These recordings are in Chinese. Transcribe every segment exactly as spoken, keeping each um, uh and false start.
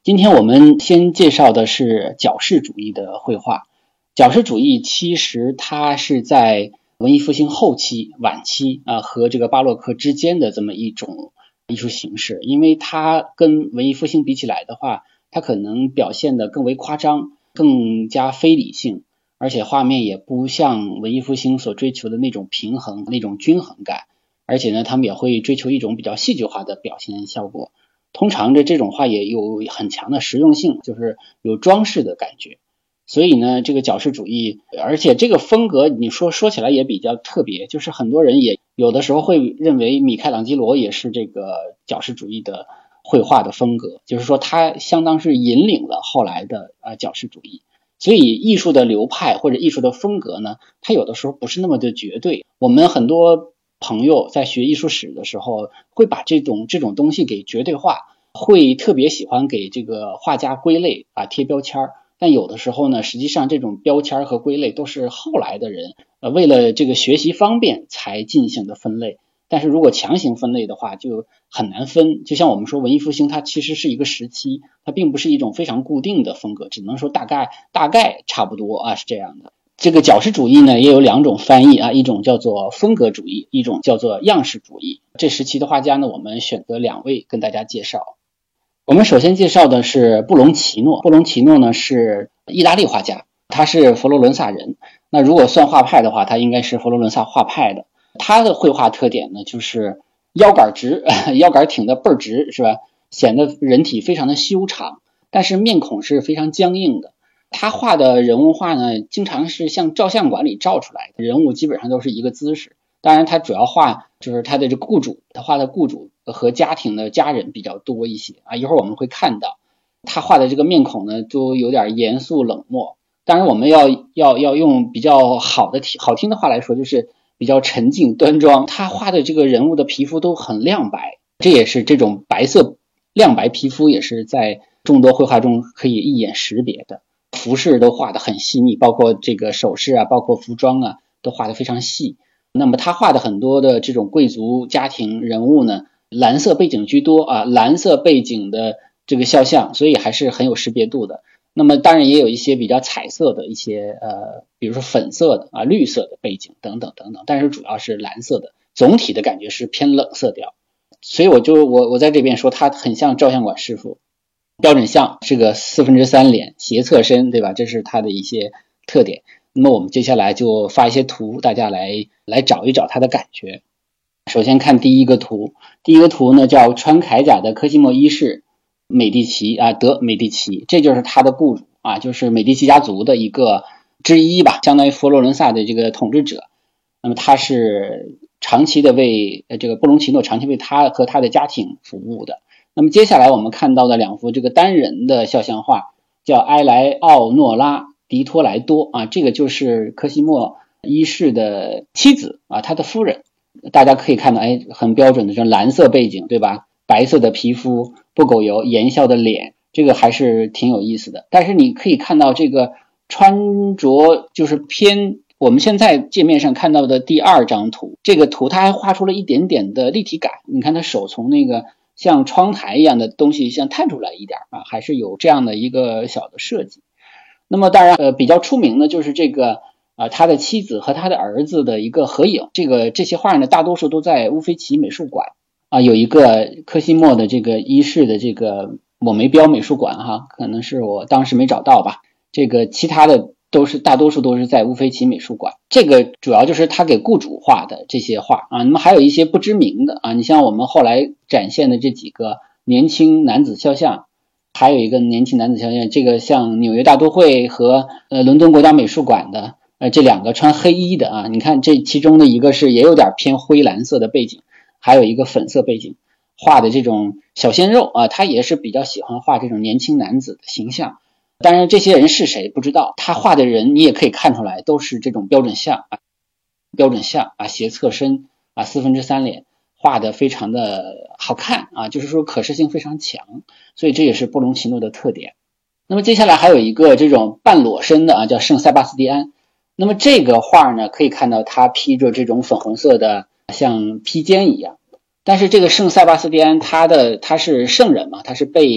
今天我们先介绍的是矫饰主义的绘画。矫饰主义其实它是在文艺复兴后期、晚期啊和这个巴洛克之间的这么一种艺术形式，因为它跟文艺复兴比起来的话，它可能表现得更为夸张，更加非理性，而且画面也不像文艺复兴所追求的那种平衡、那种均衡感，而且呢，他们也会追求一种比较戏剧化的表现效果。通常的这种画也有很强的实用性，就是有装饰的感觉。所以呢，这个矫饰主义，而且这个风格你说说起来也比较特别，就是很多人也有的时候会认为米开朗基罗也是这个矫饰主义的绘画的风格，就是说他相当是引领了后来的呃矫饰主义。所以艺术的流派或者艺术的风格呢，它有的时候不是那么的绝对。我们很多朋友在学艺术史的时候会把这种这种东西给绝对化，会特别喜欢给这个画家归类啊贴标签，但有的时候呢，实际上这种标签和归类都是后来的人呃为了这个学习方便才进行的分类。但是如果强行分类的话就很难分，就像我们说文艺复兴它其实是一个时期，它并不是一种非常固定的风格，只能说大概大概差不多啊是这样的。这个矫饰主义呢也有两种翻译啊，一种叫做风格主义，一种叫做样式主义。这时期的画家呢，我们选择两位跟大家介绍。我们首先介绍的是布隆奇诺。布隆奇诺呢是意大利画家，他是佛罗伦萨人。那如果算画派的话，他应该是佛罗伦萨画派的。他的绘画特点呢就是腰杆直，腰杆挺得倍儿直，是吧？显得人体非常的修长，但是面孔是非常僵硬的。他画的人物画呢，经常是像照相馆里照出来的，人物基本上都是一个姿势。当然他主要画就是他的这个雇主，他画的雇主和家庭的家人比较多一些啊。一会儿我们会看到他画的这个面孔呢都有点严肃冷漠，当然我们要要要用比较好的好听的话来说，就是比较沉静端庄。他画的这个人物的皮肤都很亮白，这也是这种白色亮白皮肤也是在众多绘画中可以一眼识别的。服饰都画得很细腻，包括这个首饰啊，包括服装啊，都画得非常细。那么他画的很多的这种贵族家庭人物呢，蓝色背景居多啊，蓝色背景的这个肖像，所以还是很有识别度的。那么当然也有一些比较彩色的一些呃，比如说粉色的啊、绿色的背景等等等等，但是主要是蓝色的，总体的感觉是偏冷色调。所以我就我我在这边说他很像照相馆师傅。标准像是个四分之三脸斜侧身，对吧？这是它的一些特点。那么我们接下来就发一些图，大家来来找一找它的感觉。首先看第一个图，第一个图呢叫穿铠甲的科西莫一世美第奇啊，德美第奇，这就是他的雇主啊，就是美第奇家族的一个之一吧，相当于佛罗伦萨的这个统治者。那么他是长期的为这个布隆奇诺长期为他和他的家庭服务的。那么接下来我们看到的两幅这个单人的肖像画叫埃莱奥诺拉迪托莱多啊，这个就是科西莫一世的妻子啊，他的夫人。大家可以看到，哎，很标准的这蓝色背景，对吧？白色的皮肤，不苟油，言笑的脸，这个还是挺有意思的。但是你可以看到这个穿着就是偏我们现在界面上看到的第二张图，这个图它还画出了一点点的立体感。你看他手从那个像窗台一样的东西像探出来一点啊，还是有这样的一个小的设计。那么当然呃比较出名的就是这个啊他的妻子和他的儿子的一个合影。这个这些画呢大多数都在乌菲齐美术馆啊，有一个科西莫的这个一世的这个我没标美术馆哈，可能是我当时没找到吧。这个其他的都是大多数都是在乌菲齐美术馆。这个主要就是他给雇主画的这些画啊，那么还有一些不知名的啊，你像我们后来展现的这几个年轻男子肖像，还有一个年轻男子肖像，这个像纽约大都会和呃伦敦国家美术馆的呃这两个穿黑衣的啊，你看这其中的一个是也有点偏灰蓝色的背景，还有一个粉色背景画的这种小鲜肉啊，他也是比较喜欢画这种年轻男子的形象。当然这些人是谁不知道，他画的人你也可以看出来都是这种标准像啊，标准像啊，斜侧身啊，四分之三脸，画的非常的好看啊，就是说可视性非常强，所以这也是布隆奇诺的特点。那么接下来还有一个这种半裸身的啊，叫圣塞巴斯蒂安。那么这个画呢，可以看到他披着这种粉红色的像披肩一样，但是这个圣塞巴斯蒂安他的他是圣人嘛，他是被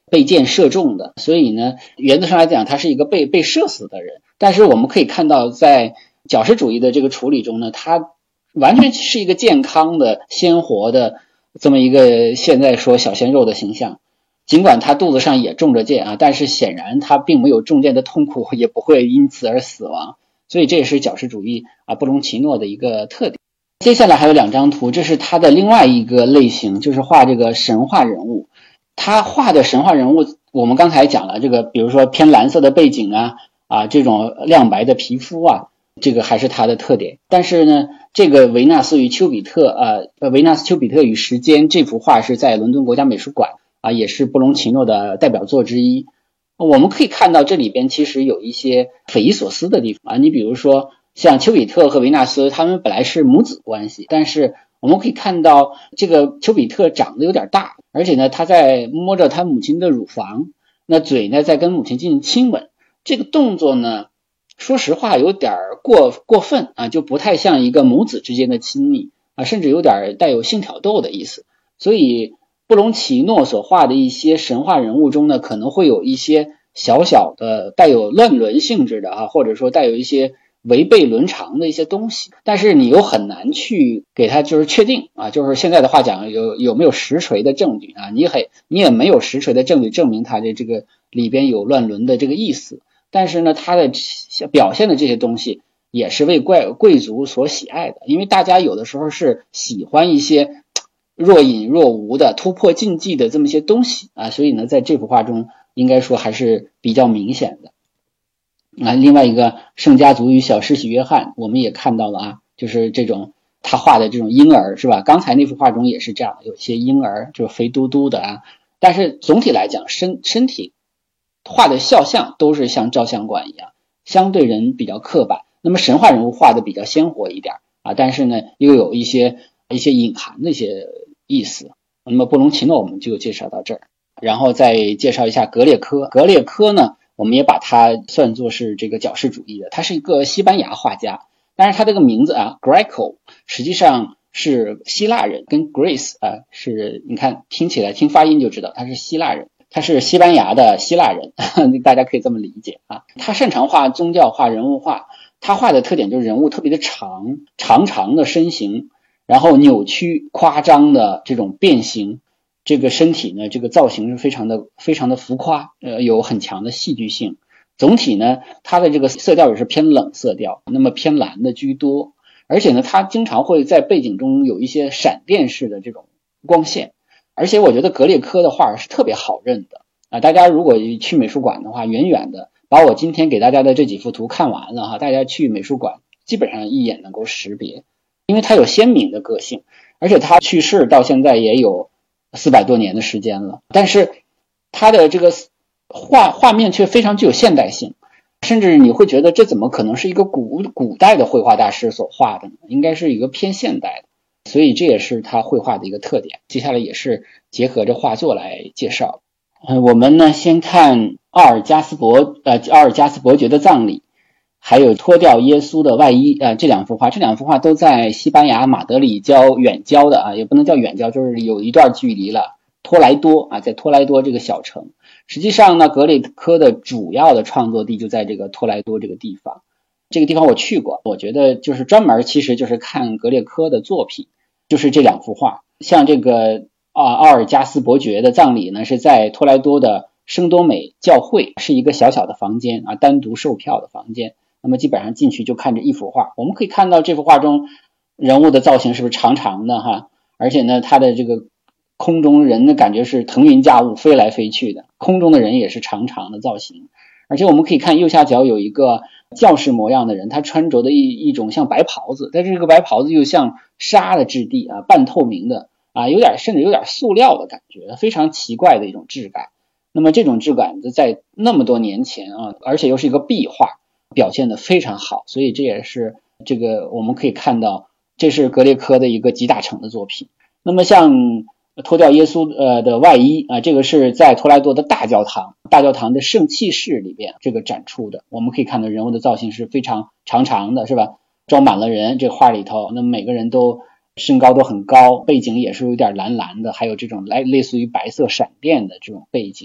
被箭射中的，所以呢原则上来讲他是一个被被射死的人。但是我们可以看到在矫饰主义的这个处理中呢，他完全是一个健康的鲜活的这么一个现在说小鲜肉的形象，尽管他肚子上也中着箭啊，但是显然他并没有中箭的痛苦，也不会因此而死亡，所以这也是矫饰主义啊布隆奇诺的一个特点。接下来还有两张图，这是他的另外一个类型，就是画这个神话人物。他画的神话人物我们刚才讲了，这个比如说偏蓝色的背景啊啊这种亮白的皮肤啊，这个还是他的特点。但是呢这个维纳斯与丘比特呃维纳斯丘比特与时间这幅画是在伦敦国家美术馆啊，也是布隆奇诺的代表作之一。我们可以看到这里边其实有一些匪夷所思的地方啊，你比如说像丘比特和维纳斯他们本来是母子关系，但是我们可以看到这个丘比特长得有点大，而且呢他在摸着他母亲的乳房，那嘴呢在跟母亲进行亲吻，这个动作呢说实话有点过过分啊，就不太像一个母子之间的亲密啊，甚至有点带有性挑逗的意思。所以布隆奇诺所画的一些神话人物中呢，可能会有一些小小的带有乱伦性质的啊，或者说带有一些违背伦常的一些东西，但是你又很难去给他就是确定啊，就是现在的话讲有有没有实锤的证据啊，你很你也没有实锤的证据证明他的这个里边有乱伦的这个意思，但是呢他的表现的这些东西也是为贵贵族所喜爱的，因为大家有的时候是喜欢一些若隐若无的突破禁忌的这么一些东西啊，所以呢在这幅画中应该说还是比较明显的。啊，另外一个圣家族与小施洗约翰我们也看到了啊，就是这种他画的这种婴儿是吧，刚才那幅画中也是这样，有些婴儿就是肥嘟嘟的啊，但是总体来讲身身体画的肖像都是像照相馆一样，相对人比较刻板，那么神话人物画的比较鲜活一点啊，但是呢又有一些一些隐含的一些意思。那么布隆奇诺我们就介绍到这儿，然后再介绍一下格列科。格列科呢我们也把它算作是这个矫饰主义的，他是一个西班牙画家，但是他这个名字啊 Greco 实际上是希腊人，跟 Grace 啊是你看听起来听发音就知道他是希腊人，他是西班牙的希腊人大家可以这么理解啊。他擅长画宗教画人物画，他画的特点就是人物特别的长长长的身形，然后扭曲夸张的这种变形，这个身体呢这个造型是非常的非常的浮夸，呃有很强的戏剧性。总体呢它的这个色调也是偏冷色调，那么偏蓝的居多，而且呢它经常会在背景中有一些闪电式的这种光线，而且我觉得格列科的画是特别好认的啊，大家如果去美术馆的话，远远的把我今天给大家的这几幅图看完了哈，大家去美术馆基本上一眼能够识别，因为它有鲜明的个性，而且他去世到现在也有四百多年的时间了，但是他的这个画画面却非常具有现代性，甚至你会觉得这怎么可能是一个古古代的绘画大师所画的呢？应该是一个偏现代的，所以这也是他绘画的一个特点。接下来也是结合着画作来介绍。呃，我们呢先看奥尔加斯伯呃奥尔加斯伯爵的葬礼，还有脱掉耶稣的外衣啊、呃，这两幅画，这两幅画都在西班牙马德里郊远郊的啊，也不能叫远郊，就是有一段距离了。托莱多啊，在托莱多这个小城，实际上呢，格列科的主要的创作地就在这个托莱多这个地方。这个地方我去过，我觉得就是专门其实就是看格列科的作品，就是这两幅画。像这个啊奥尔加斯伯爵的葬礼呢，是在托莱多的圣多美教会，是一个小小的房间啊，单独售票的房间。那么基本上进去就看这一幅画，我们可以看到这幅画中人物的造型是不是长长的哈，而且呢他的这个空中人的感觉是腾云驾雾飞来飞去的，空中的人也是长长的造型。而且我们可以看右下角有一个教士模样的人，他穿着的一一种像白袍子，但是这个白袍子又像纱的质地啊，半透明的啊，有点甚至有点塑料的感觉，非常奇怪的一种质感。那么这种质感在那么多年前啊，而且又是一个壁画，表现得非常好，所以这也是这个我们可以看到这是格列科的一个集大成的作品。那么像脱掉耶稣呃的外衣啊，这个是在托莱多的大教堂大教堂的圣器室里边这个展出的，我们可以看到人物的造型是非常长长的是吧，装满了人，这画里头那么每个人都身高都很高，背景也是有点蓝蓝的，还有这种来类似于白色闪电的这种背景。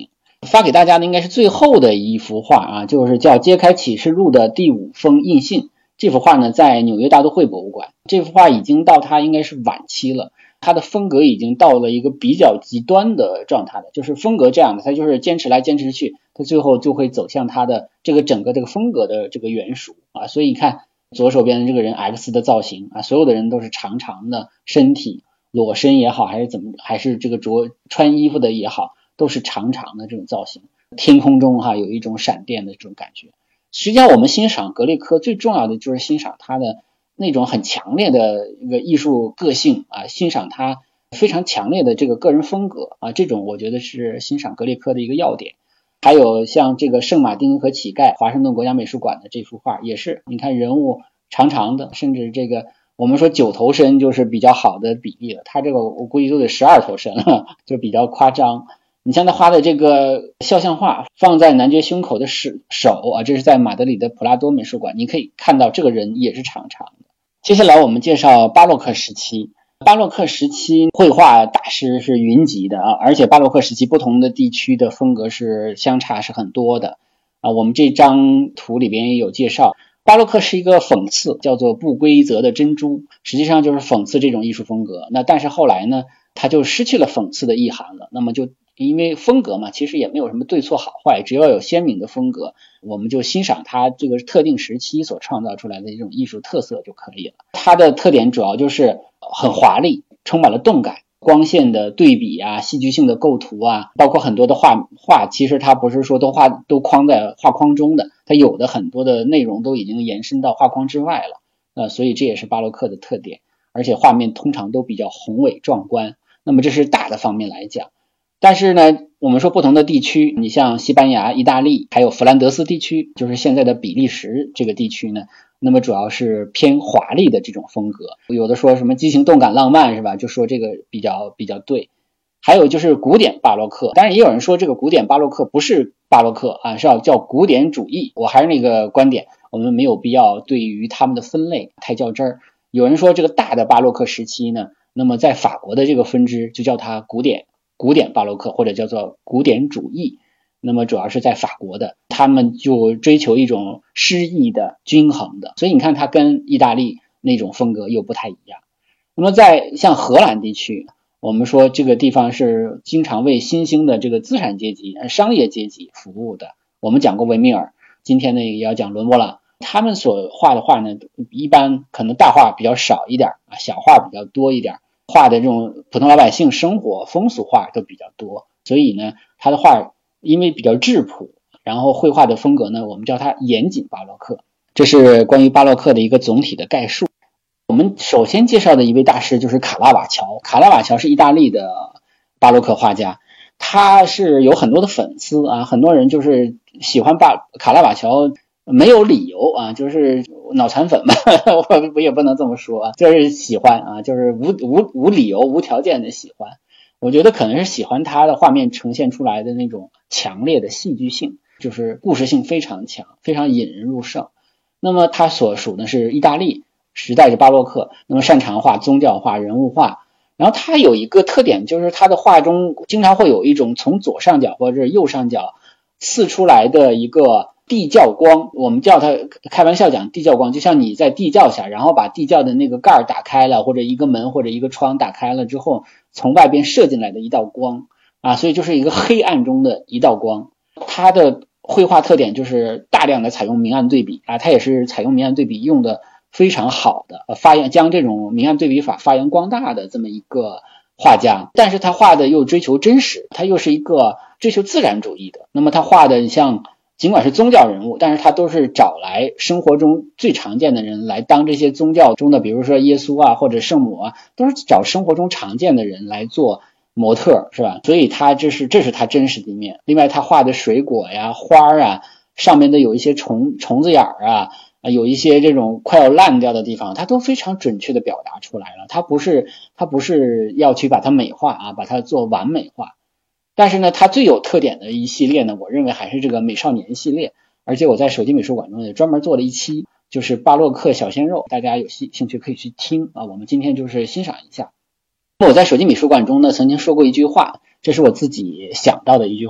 发给大家的应该是最后的一幅画啊，就是叫《揭开启示录的第五封印信》。这幅画呢在纽约大都会博物馆，这幅画已经到它应该是晚期了，它的风格已经到了一个比较极端的状态了，就是风格这样的，它就是坚持来坚持去，它最后就会走向它的这个整个这个风格的这个原属啊。所以你看左手边的这个人 X 的造型啊，所有的人都是长长的身体，裸身也好，还是怎么，还是这个着穿衣服的也好，都是长长的这种造型，天空中哈、啊、有一种闪电的这种感觉。实际上我们欣赏格列科最重要的就是欣赏他的那种很强烈的一个艺术个性啊，欣赏他非常强烈的这个个人风格啊，这种我觉得是欣赏格列科的一个要点。还有像这个圣马丁和乞丐，华盛顿国家美术馆的这幅画也是，你看人物长长的，甚至这个我们说九头身就是比较好的比例了，他这个我估计都得十二头身了，就比较夸张。你像他画的这个肖像画放在男爵胸口的手啊，这是在马德里的普拉多美术馆，你可以看到这个人也是长长的。接下来我们介绍巴洛克时期。巴洛克时期绘画大师是云集的啊，而且巴洛克时期不同的地区的风格是相差是很多的啊。我们这张图里边也有介绍，巴洛克是一个讽刺，叫做不规则的珍珠，实际上就是讽刺这种艺术风格。那但是后来呢，它就失去了讽刺的意涵了，那么就因为风格嘛，其实也没有什么对错好坏，只要有鲜明的风格，我们就欣赏它这个特定时期所创造出来的一种艺术特色就可以了。它的特点主要就是很华丽，充满了动感，光线的对比啊，戏剧性的构图啊，包括很多的画画，其实它不是说都画都框在画框中的，它有的很多的内容都已经延伸到画框之外了，呃，所以这也是巴洛克的特点，而且画面通常都比较宏伟壮观。那么这是大的方面来讲。但是呢，我们说不同的地区，你像西班牙、意大利，还有弗兰德斯地区，就是现在的比利时这个地区呢，那么主要是偏华丽的这种风格，有的说什么激情、动感、浪漫是吧？就说这个比较比较对。还有就是古典巴洛克，当然也有人说这个古典巴洛克不是巴洛克啊，是要叫古典主义。我还是那个观点，我们没有必要对于他们的分类太较真儿。有人说这个大的巴洛克时期呢，那么在法国的这个分支就叫它古典古典巴洛克，或者叫做古典主义，那么主要是在法国的，他们就追求一种诗意的均衡的，所以你看它跟意大利那种风格又不太一样。那么在像荷兰地区，我们说这个地方是经常为新兴的这个资产阶级商业阶级服务的，我们讲过维米尔，今天呢也要讲伦勃朗，他们所画的画呢一般可能大画比较少一点啊，小画比较多一点，画的这种普通老百姓生活风俗画都比较多，所以呢他的画因为比较质朴，然后绘画的风格呢我们叫它严谨巴洛克。这是关于巴洛克的一个总体的概述。我们首先介绍的一位大师就是卡拉瓦乔，卡拉瓦乔是意大利的巴洛克画家，他是有很多的粉丝啊，很多人就是喜欢巴卡拉瓦乔没有理由啊，就是脑残粉嘛，我我也不能这么说啊，就是喜欢啊，就是无无无理由无条件的喜欢。我觉得可能是喜欢他的画面呈现出来的那种强烈的戏剧性，就是故事性非常强，非常引人入胜。那么他所属的是意大利时代的巴洛克，那么擅长画宗教画、人物画。然后他有一个特点，就是他的画中经常会有一种从左上角或者右上角刺出来的一个地窖光，我们叫它开玩笑讲地窖光，就像你在地窖下，然后把地窖的那个盖打开了，或者一个门或者一个窗打开了之后，从外边射进来的一道光啊，所以就是一个黑暗中的一道光。它的绘画特点就是大量的采用明暗对比啊，它也是采用明暗对比用的非常好的，发扬将这种明暗对比法发扬光大的这么一个画家。但是他画的又追求真实，他又是一个追求自然主义的。那么他画的像尽管是宗教人物，但是他都是找来生活中最常见的人来当这些宗教中的，比如说耶稣啊或者圣母啊，都是找生活中常见的人来做模特，是吧？所以他这是这是他真实的一面。另外他画的水果呀花啊，上面的有一些虫虫子眼儿啊，有一些这种快要烂掉的地方，他都非常准确的表达出来了。他不是他不是要去把它美化啊，把它做完美化。但是呢，他最有特点的一系列呢，我认为还是这个美少年系列，而且我在手机美术馆中也专门做了一期，就是巴洛克小鲜肉，大家有兴趣可以去听啊。我们今天就是欣赏一下。我在手机美术馆中呢，曾经说过一句话，这是我自己想到的一句话，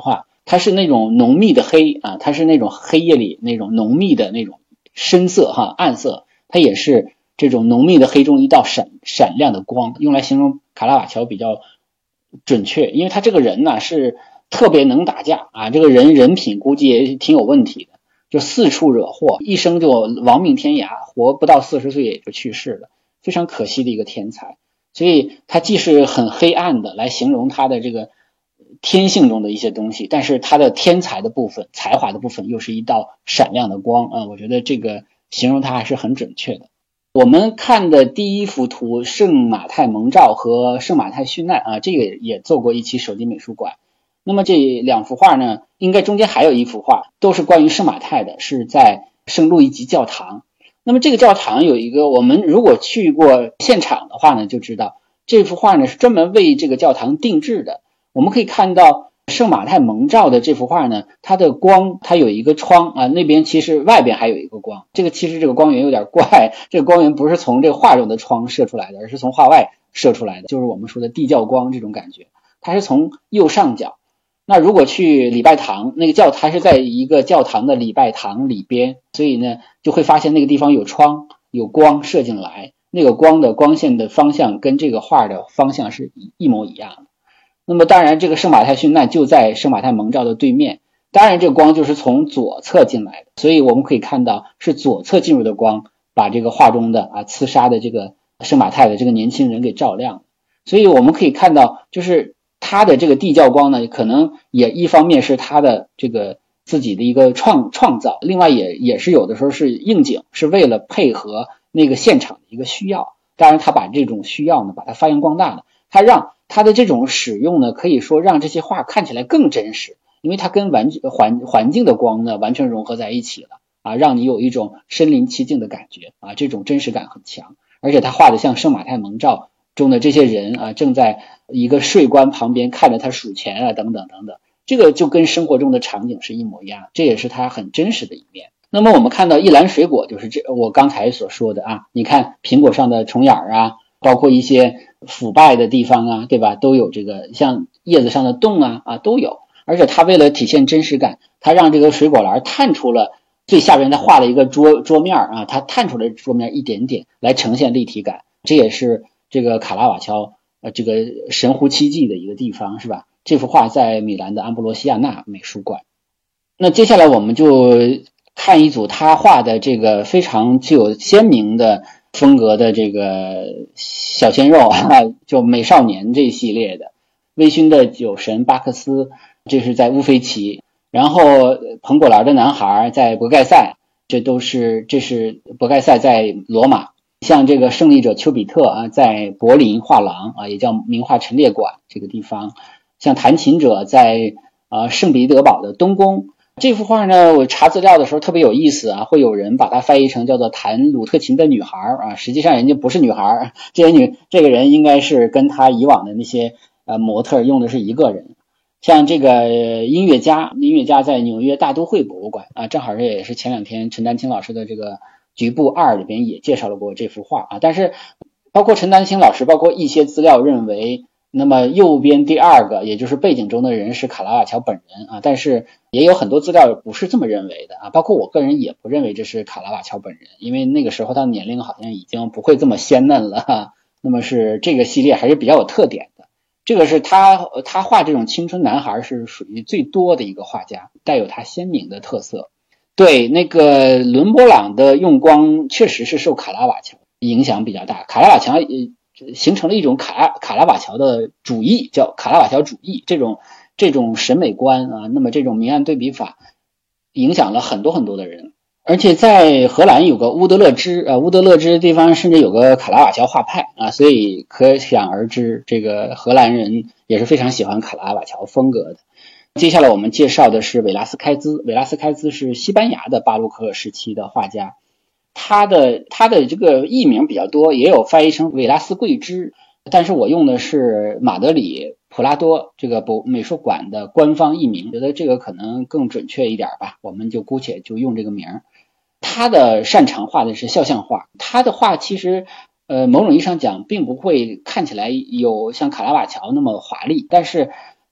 它是那种浓密的黑啊，它是那种黑夜里那种浓密的那种深色哈暗色，它也是这种浓密的黑中一道闪闪亮的光，用来形容卡拉瓦乔比较准确，因为他这个人呢是特别能打架啊，这个人人品估计也挺有问题的，就四处惹祸，一生就亡命天涯，活不到四十岁也就去世了，非常可惜的一个天才。所以他既是很黑暗的来形容他的这个天性中的一些东西，但是他的天才的部分才华的部分又是一道闪亮的光啊，我觉得这个形容他还是很准确的。我们看的第一幅图圣马太蒙召和圣马太殉难啊，这个也做过一期手机美术馆。那么这两幅画呢，应该中间还有一幅画，都是关于圣马太的，是在圣路易吉教堂。那么这个教堂有一个，我们如果去过现场的话呢，就知道这幅画呢是专门为这个教堂定制的。我们可以看到圣马太蒙召的这幅画呢，它的光，它有一个窗啊，那边其实外边还有一个光，这个其实这个光源有点怪，这个光源不是从这个画中的窗射出来的，而是从画外射出来的，就是我们说的地教光这种感觉，它是从右上角。那如果去礼拜堂，那个教它是在一个教堂的礼拜堂里边，所以呢就会发现那个地方有窗有光射进来，那个光的光线的方向跟这个画的方向是一模一样的。那么当然这个圣马太殉难就在圣马太蒙召的对面，当然这个光就是从左侧进来的，所以我们可以看到是左侧进入的光把这个画中的啊刺杀的这个圣马太的这个年轻人给照亮。所以我们可以看到就是他的这个地教光呢，可能也一方面是他的这个自己的一个创创造，另外也也是有的时候是应景，是为了配合那个现场的一个需要。当然他把这种需要呢把它发扬光大了，他让他的这种使用呢可以说让这些画看起来更真实，因为它跟完环环境的光呢完全融合在一起了啊，让你有一种身临其境的感觉啊，这种真实感很强。而且他画的像圣马太蒙召中的这些人啊，正在一个税关旁边看着他数钱啊，等等等等，这个就跟生活中的场景是一模一样，这也是他很真实的一面。那么我们看到一篮水果，就是这我刚才所说的啊，你看苹果上的虫眼啊，包括一些腐败的地方啊，对吧，都有这个像叶子上的洞啊啊都有。而且他为了体现真实感，他让这个水果篮探出了最下边，他画了一个桌桌面啊，他探出了桌面一点点来呈现立体感，这也是这个卡拉瓦乔呃这个神乎其技的一个地方，是吧？这幅画在米兰的安布罗西亚纳美术馆。那接下来我们就看一组他画的这个非常具有鲜明的风格的这个小鲜肉啊，就美少年这一系列的。微醺的酒神巴克斯，这是在乌菲齐，然后彭果篮的男孩在博盖塞，这都是这是博盖塞在罗马。像这个胜利者丘比特啊，在柏林画廊啊，也叫名画陈列馆这个地方。像弹琴者在啊圣彼得堡的东宫。这幅画呢，我查资料的时候特别有意思啊，会有人把它翻译成叫做弹鲁特琴的女孩啊，实际上人家不是女孩，这些女这个人应该是跟他以往的那些呃模特用的是一个人。像这个音乐家，音乐家在纽约大都会博物馆啊，正好这也是前两天陈丹青老师的这个局部二里边也介绍了过这幅画啊。但是包括陈丹青老师，包括一些资料认为，那么右边第二个也就是背景中的人是卡拉瓦乔本人啊，但是也有很多资料不是这么认为的啊，包括我个人也不认为这是卡拉瓦乔本人，因为那个时候他的年龄好像已经不会这么鲜嫩了哈。那么是这个系列还是比较有特点的，这个是他他画这种青春男孩是属于最多的一个画家，带有他鲜明的特色。对，那个伦勃朗的用光确实是受卡拉瓦乔影响比较大，卡拉瓦乔形成了一种卡卡拉瓦乔的主义，叫卡拉瓦乔主义，这种这种审美观啊，那么这种明暗对比法影响了很多很多的人。而且在荷兰有个乌德勒支呃乌德勒支地方甚至有个卡拉瓦乔画派啊，所以可想而知这个荷兰人也是非常喜欢卡拉瓦乔风格的。接下来我们介绍的是韦拉斯开兹，韦拉斯开兹是西班牙的巴洛克时期的画家，他的他的这个译名比较多，也有翻译成韦拉斯贵之，但是我用的是马德里普拉多这个美术馆的官方译名，觉得这个可能更准确一点吧，我们就姑且就用这个名。他的擅长画的是肖像画，他的画其实呃某种意义上讲并不会看起来有像卡拉瓦乔那么华丽，但是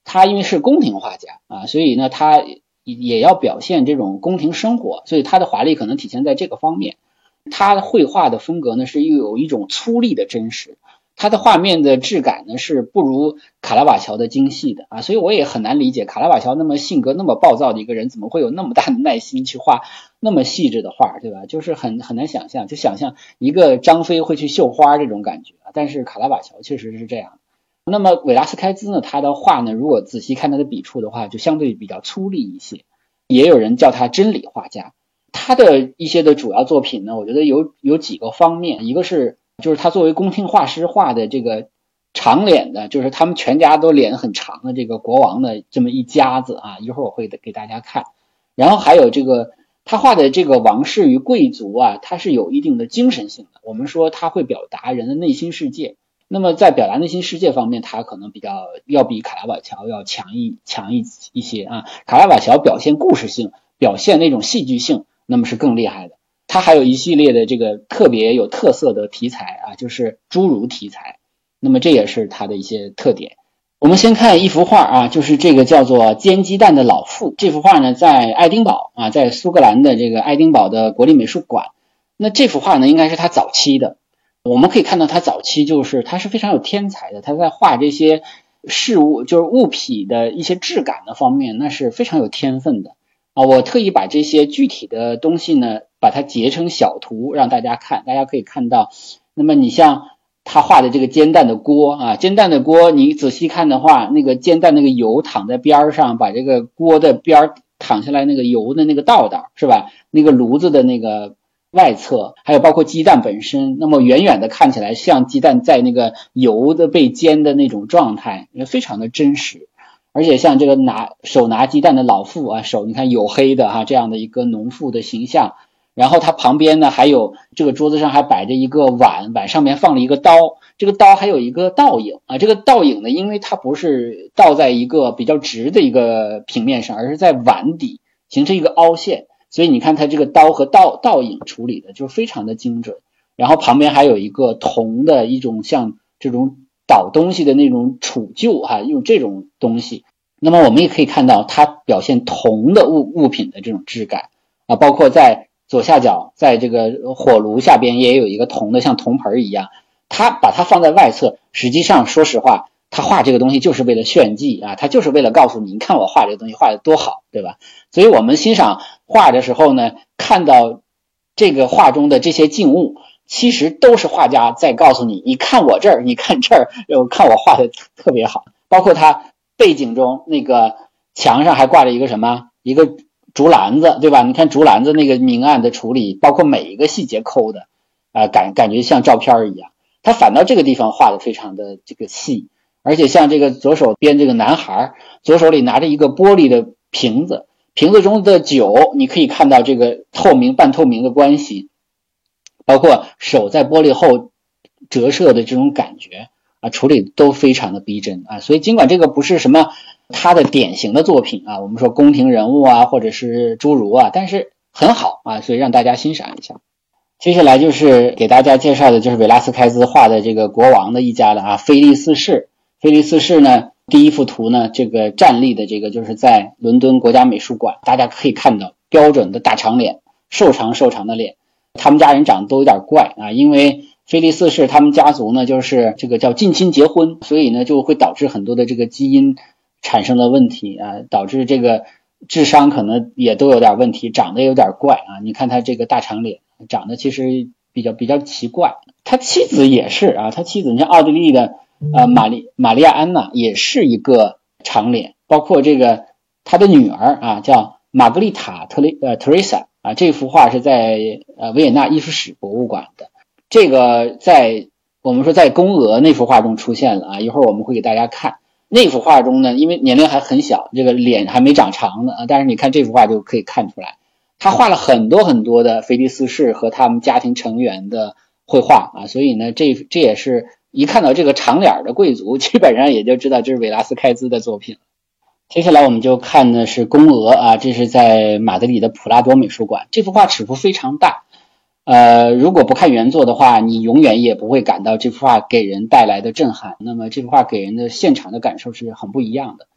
他因为是宫廷画家啊，所以呢他也要表现这种宫廷生活，所以他的华丽可能体现在这个方面。他的绘画的风格呢是又有一种粗粝的真实，他的画面的质感呢是不如卡拉瓦乔的精细的啊，所以我也很难理解卡拉瓦乔那么性格那么暴躁的一个人怎么会有那么大的耐心去画那么细致的画，对吧？就是很很难想象，就想象一个张飞会去绣花这种感觉，但是卡拉瓦乔确实是这样。那么韦拉斯开兹呢，他的画呢如果仔细看他的笔触的话就相对比较粗粝一些，也有人叫他真理画家。他的一些的主要作品呢，我觉得有有几个方面，一个是就是他作为宫廷画师画的这个长脸的，就是他们全家都脸很长的这个国王的这么一家子啊，一会儿我会给大家看。然后还有这个他画的这个王室与贵族啊，他是有一定的精神性的，我们说他会表达人的内心世界。那么在表达内心世界方面，他可能比较要比卡拉瓦乔要强一强一一些啊。卡拉瓦乔表现故事性，表现那种戏剧性，那么是更厉害的。他还有一系列的这个特别有特色的题材啊，就是侏儒题材，那么这也是他的一些特点。我们先看一幅画啊，就是这个叫做煎鸡蛋的老妇。这幅画呢在爱丁堡啊，在苏格兰的这个爱丁堡的国立美术馆。那这幅画呢应该是他早期的，我们可以看到他早期就是他是非常有天才的，他在画这些事物就是物体的一些质感的方面那是非常有天分的啊。我特意把这些具体的东西呢把它截成小图让大家看，大家可以看到。那么你像他画的这个煎蛋的锅啊，煎蛋的锅你仔细看的话，那个煎蛋那个油躺在边上，把这个锅的边淌下来那个油的那个道道是吧，那个炉子的那个外侧，还有包括鸡蛋本身，那么远远的看起来像鸡蛋在那个油的被煎的那种状态，非常的真实。而且像这个拿手拿鸡蛋的老妇啊，手你看黝黑的哈、啊，这样的一个农妇的形象。然后它旁边呢还有这个桌子上还摆着一个碗，碗上面放了一个刀，这个刀还有一个倒影啊，这个倒影呢因为它不是倒在一个比较直的一个平面上，而是在碗底形成一个凹陷，所以你看它这个刀和倒倒影处理的就非常的精准。然后旁边还有一个铜的一种像这种倒东西的那种杵臼哈、啊，用这种东西。那么我们也可以看到它表现铜的物物品的这种质感啊，包括在左下角在这个火炉下边也有一个铜的像铜盆一样，他把它放在外侧，实际上说实话他画这个东西就是为了炫技啊，他就是为了告诉你，你看我画这个东西画得多好，对吧？所以我们欣赏画的时候呢，看到这个画中的这些静物其实都是画家在告诉你，你看我这儿，你看这儿，我看我画的特别好。包括他背景中那个墙上还挂着一个什么，一个竹篮子，对吧？你看竹篮子那个明暗的处理，包括每一个细节抠的啊、呃，感感觉像照片一样。他反倒这个地方画的非常的这个细，而且像这个左手边这个男孩，左手里拿着一个玻璃的瓶子，瓶子中的酒你可以看到这个透明半透明的关系，包括手在玻璃后折射的这种感觉啊，处理都非常的逼真啊。所以尽管这个不是什么他的典型的作品啊，我们说宫廷人物啊，或者是侏儒啊，但是很好啊，所以让大家欣赏一下。接下来就是给大家介绍的就是韦拉斯开兹画的这个国王的一家了啊，菲利四世。菲利四世呢，第一幅图呢，这个站立的这个就是在伦敦国家美术馆，大家可以看到标准的大长脸，瘦长瘦长的脸。他们家人长得都有点怪啊，因为菲利四世他们家族呢就是这个叫近亲结婚，所以呢就会导致很多的这个基因产生了问题啊，导致这个智商可能也都有点问题，长得有点怪啊。你看他这个大长脸，长得其实比较比较奇怪。他妻子也是啊，他妻子你像奥地利的呃玛丽玛利亚安娜也是一个长脸，包括这个他的女儿啊叫玛格丽塔特雷呃特蕾莎啊，这幅画是在呃维也纳艺术史博物馆的。这个在我们说在宫娥那幅画中出现了啊，一会儿我们会给大家看。那幅画中呢，因为年龄还很小，这个脸还没长长呢啊，但是你看这幅画就可以看出来，他画了很多很多的菲利四世和他们家庭成员的绘画啊，所以呢，这这也是一看到这个长脸的贵族，基本上也就知道这是韦拉斯开兹的作品。接下来我们就看的是宫娥啊，这是在马德里的普拉多美术馆，这幅画尺幅非常大。呃，如果不看原作的话，你永远也不会感到这幅画给人带来的震撼。那么这幅画给人的现场的感受是很不一样的。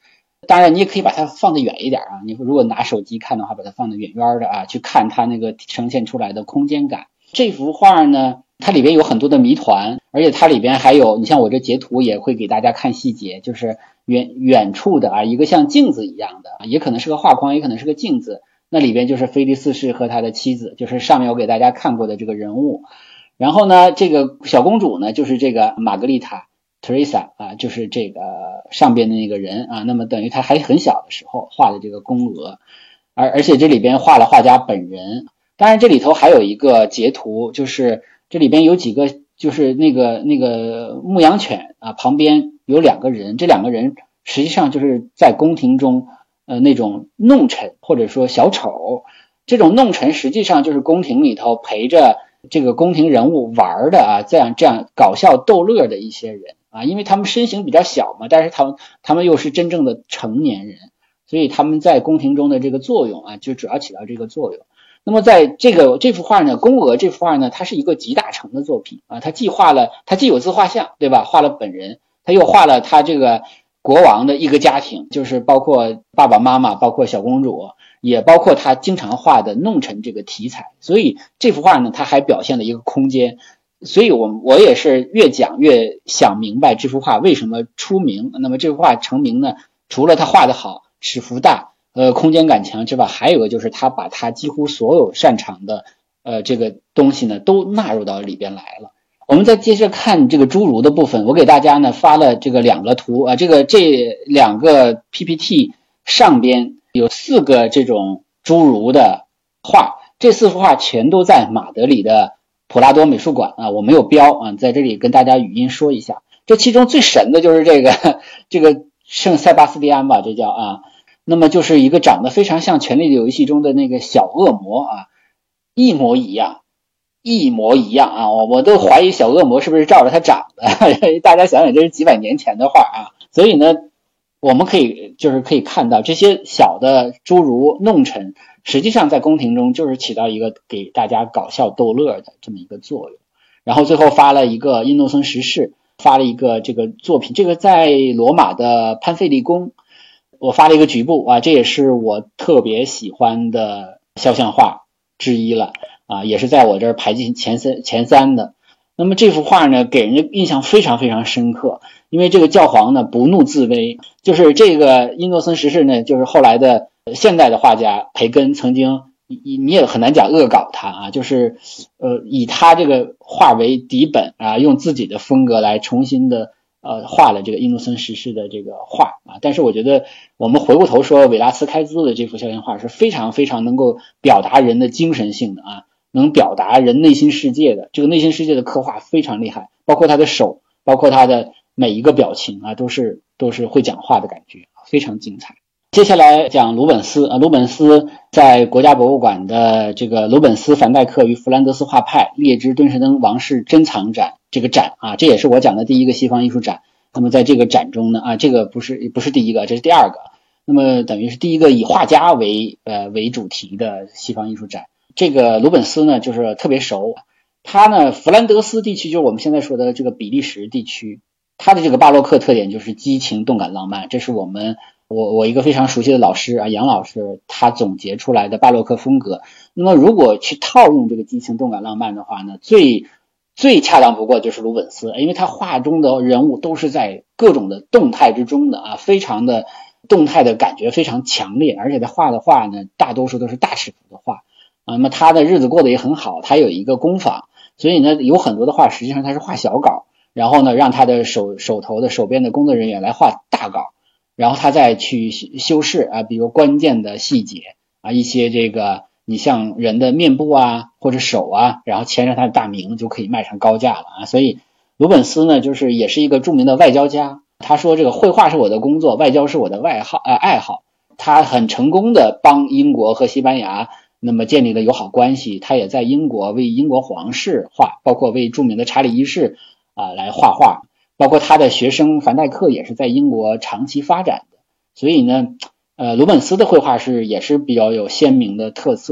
当然你也可以把它放得远一点啊，你如果拿手机看的话，把它放得远远的啊，去看它那个呈现出来的空间感。这幅画呢，它里边有很多的谜团，而且它里边还有，你像我这截图也会给大家看细节，就是远远处的啊，一个像镜子一样的，也可能是个画框，也可能是个镜子，那里边就是菲利四世和他的妻子，就是上面我给大家看过的这个人物。然后呢，这个小公主呢，就是这个玛格丽塔 Teresa 啊，就是这个上边的那个人啊，那么等于她还很小的时候画的这个宫娥，而而且这里边画了画家本人。当然这里头还有一个截图，就是这里边有几个，就是那个那个牧羊犬啊，旁边有两个人，这两个人实际上就是在宫廷中呃那种弄臣或者说小丑。这种弄臣实际上就是宫廷里头陪着这个宫廷人物玩的啊，这样这样搞笑逗乐的一些人啊，因为他们身形比较小嘛，但是他们他们又是真正的成年人，所以他们在宫廷中的这个作用啊，就主要起到这个作用。那么在这个这幅画呢，宫娥这幅画呢，它是一个集大成的作品啊，它既画了，它既有自画像，对吧？画了本人，它又画了他这个国王的一个家庭，就是包括爸爸妈妈，包括小公主，也包括他经常画的弄臣这个题材。所以这幅画呢，它还表现了一个空间。所以我我也是越讲越想明白这幅画为什么出名。那么这幅画成名呢，除了他画得好，尺幅大，呃，空间感强之外，还有一个就是他把他几乎所有擅长的呃这个东西呢都纳入到里边来了。我们再接着看这个侏儒的部分，我给大家呢发了这个两个图啊，这个这两个 P P T 上边有四个这种侏儒的画，这四幅画全都在马德里的普拉多美术馆啊，我没有标啊，在这里跟大家语音说一下。这其中最神的就是这个这个圣塞巴斯蒂安吧，这叫啊。那么就是一个长得非常像权力的游戏中的那个小恶魔啊，一模一样一模一样啊，我我都怀疑小恶魔是不是照着他长的大家想想，这是几百年前的画啊。所以呢我们可以就是可以看到这些小的侏儒弄臣实际上在宫廷中就是起到一个给大家搞笑逗乐的这么一个作用。然后最后发了一个印诺森十世，发了一个这个作品，这个在罗马的潘费利宫，我发了一个局部啊，这也是我特别喜欢的肖像画之一了啊，也是在我这儿排进前三前三的。那么这幅画呢，给人的印象非常非常深刻，因为这个教皇呢不怒自威，就是这个印诺森十世呢，就是后来的现代的画家培根曾经，你也很难讲恶搞他啊，就是呃以他这个画为底本啊，用自己的风格来重新的呃画了这个印诺森十世的这个画啊。但是我觉得我们回过头说，韦拉斯开兹的这幅肖像画是非常非常能够表达人的精神性的啊，能表达人内心世界的，这个内心世界的刻画非常厉害，包括他的手，包括他的每一个表情啊，都是都是会讲话的感觉，非常精彩。接下来讲鲁本斯啊，鲁本斯在国家博物馆的这个鲁本斯凡戴克与弗兰德斯画派列支敦士登王室珍藏展这个展啊，这也是我讲的第一个西方艺术展。那么在这个展中呢啊，这个不是不是第一个，这是第二个。那么等于是第一个以画家为呃为主题的西方艺术展。这个鲁本斯呢就是特别熟，他呢弗兰德斯地区就是我们现在说的这个比利时地区，他的这个巴洛克特点就是激情动感浪漫，这是我们我我一个非常熟悉的老师啊，杨老师他总结出来的巴洛克风格。那么如果去套用这个激情动感浪漫的话呢，最最恰当不过就是鲁本斯，因为他画中的人物都是在各种的动态之中的啊，非常的动态的感觉非常强烈，而且他画的画呢大多数都是大尺幅的画啊。那么他的日子过得也很好，他有一个工坊，所以呢有很多的画实际上他是画小稿，然后呢让他的手手头的手边的工作人员来画大稿，然后他再去修饰啊，比如关键的细节啊，一些这个你像人的面部啊或者手啊，然后签上他的大名就可以卖上高价了啊。所以鲁本斯呢就是也是一个著名的外交家，他说这个绘画是我的工作，外交是我的外号呃爱好。他很成功的帮英国和西班牙那么建立了友好关系，他也在英国为英国皇室画，包括为著名的查理一世啊、呃、来画画，包括他的学生凡戴克也是在英国长期发展的。所以呢呃鲁本斯的绘画是也是比较有鲜明的特色的。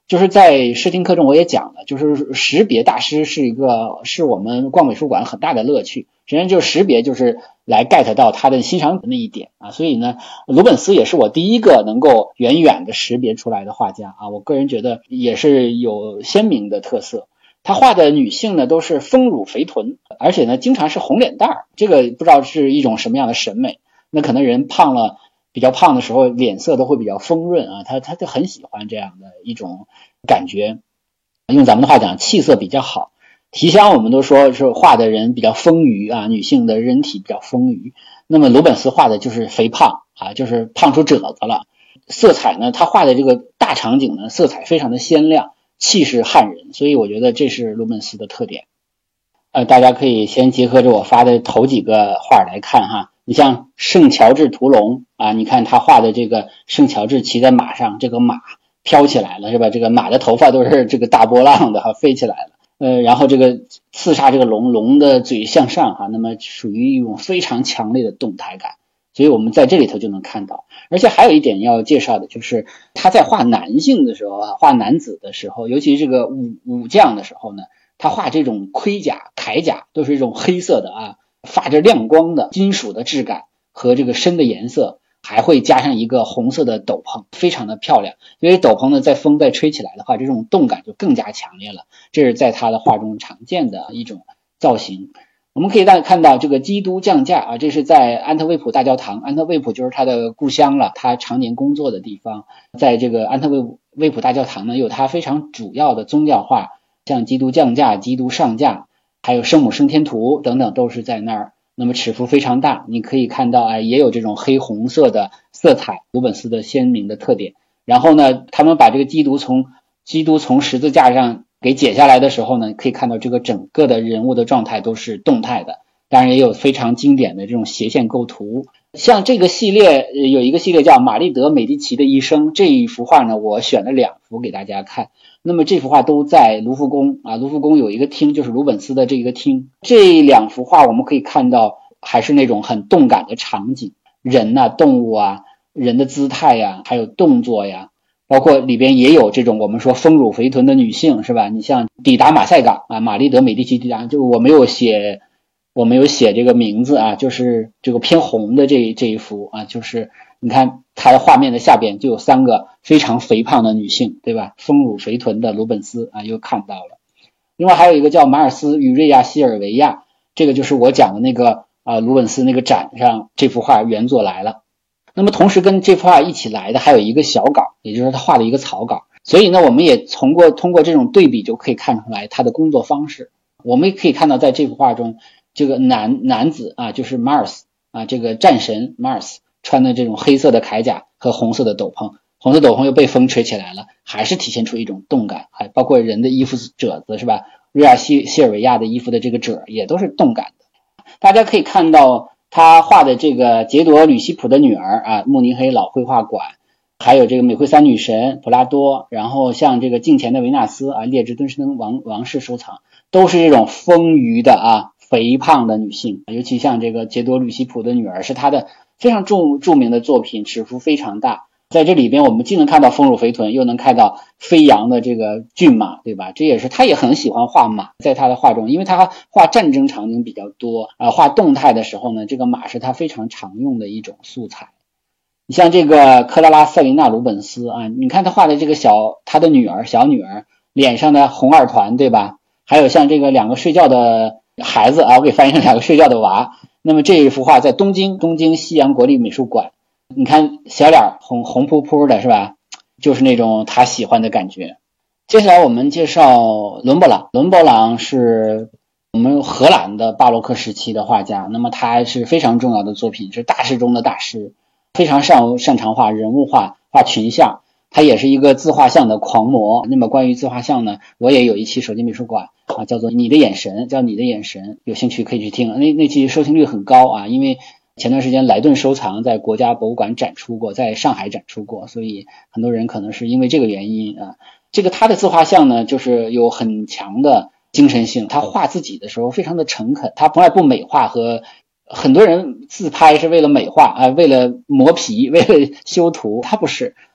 就是在视听课中我也讲了，就是识别大师是一个是我们逛美术馆很大的乐趣。实际上就是识别就是来 get 到他的欣赏的那一点啊，所以呢，鲁本斯也是我第一个能够远远的识别出来的画家啊，我个人觉得也是有鲜明的特色。他画的女性呢都是丰乳肥臀，而且呢经常是红脸蛋儿，这个不知道是一种什么样的审美。那可能人胖了，比较胖的时候脸色都会比较丰润啊，他他就很喜欢这样的一种感觉。用咱们的话讲，气色比较好。提香我们都说是画的人比较丰腴啊，女性的人体比较丰腴。那么鲁本斯画的就是肥胖啊，就是胖出褶子了。色彩呢，他画的这个大场景呢，色彩非常的鲜亮，气势撼人，所以我觉得这是鲁本斯的特点。呃，大家可以先结合着我发的头几个画来看哈。你像圣乔治屠龙啊，你看他画的这个圣乔治骑在马上，这个马飘起来了是吧？这个马的头发都是这个大波浪的哈，飞起来了。呃，然后这个刺杀这个龙，龙的嘴向上哈，那么属于一种非常强烈的动态感，所以我们在这里头就能看到。而且还有一点要介绍的就是他在画男性的时候啊，画男子的时候，尤其这个武武将的时候呢，他画这种盔甲铠甲都是一种黑色的啊，发着亮光的金属的质感和这个深的颜色，还会加上一个红色的斗篷，非常的漂亮。因为斗篷呢在风再吹起来的话，这种动感就更加强烈了，这是在他的画中常见的一种造型。我们可以看到这个基督降价啊，这是在安特卫普大教堂，安特卫普就是他的故乡了，他常年工作的地方。在这个安特卫卫普大教堂呢，有他非常主要的宗教画，像基督降价、基督上架，还有圣母升天图等等，都是在那儿。那么尺幅非常大，你可以看到哎，也有这种黑红色的色彩，鲁本斯的鲜明的特点。然后呢，他们把这个基督从基督从十字架上给解下来的时候呢，可以看到这个整个的人物的状态都是动态的，当然也有非常经典的这种斜线构图。像这个系列有一个系列叫玛丽德美第奇的一生，这一幅画呢我选了两幅给大家看。那么这幅画都在卢浮宫啊，卢浮宫有一个厅，就是鲁本斯的这个厅。这两幅画我们可以看到还是那种很动感的场景，人啊、动物啊、人的姿态呀、啊，还有动作呀，包括里边也有这种我们说丰乳肥臀的女性是吧？你像抵达马赛港啊，玛丽德美第奇抵达，就我没有写我没有写这个名字啊，就是这个偏红的这这一幅啊，就是你看它的画面的下边就有三个非常肥胖的女性，对吧？丰乳肥臀的鲁本斯啊，又看到了。另外还有一个叫马尔斯与瑞亚西尔维亚，这个就是我讲的那个啊鲁本斯那个展上这幅画原作来了。那么同时跟这幅画一起来的还有一个小稿，也就是他画的一个草稿。所以呢，我们也通过通过这种对比就可以看出来他的工作方式。我们也可以看到在这幅画中，这个男男子啊，就是 Mars 啊，这个战神 Mars 穿的这种黑色的铠甲和红色的斗篷，红色斗篷又被风吹起来了，还是体现出一种动感，还包括人的衣服褶子是吧？瑞亚西西尔维亚的衣服的这个褶也都是动感的。大家可以看到他画的这个杰朵吕西普的女儿啊，慕尼黑老绘画馆，还有这个美惠三女神普拉多，然后像这个镜前的维纳斯啊，列支敦士登王王室收藏，都是这种丰腴的啊肥胖的女性，尤其像这个杰朵吕西普的女儿是她的非常著著名的作品，尺幅非常大。在这里边我们既能看到丰乳肥臀，又能看到飞扬的这个骏马，对吧？这也是他也很喜欢画马，在他的画中，因为他画战争场景比较多啊，画动态的时候呢，这个马是他非常常用的一种素材。你像这个克拉拉塞琳娜鲁本斯啊，你看他画的这个小他的女儿小女儿脸上的红二团，对吧？还有像这个两个睡觉的孩子啊，我给翻译成两个睡觉的娃。那么这一幅画在东京东京西洋国立美术馆，你看小脸红红扑扑的是吧？就是那种他喜欢的感觉。接下来我们介绍伦勃朗。伦勃朗是我们荷兰的巴洛克时期的画家，那么他是非常重要的作品，是大师中的大师，非常擅擅长画人物画、画群像。他也是一个自画像的狂魔。那么关于自画像呢，我也有一期手机美术馆啊，叫做你的眼神，叫你的眼神，有兴趣可以去听。那那期收听率很高啊，因为前段时间莱顿收藏在国家博物馆展出过，在上海展出过，所以很多人可能是因为这个原因啊。这个他的自画像呢，就是有很强的精神性，他画自己的时候非常的诚恳，他从来不美化，和很多人自拍是为了美化啊，为了磨皮，为了修图，他不是，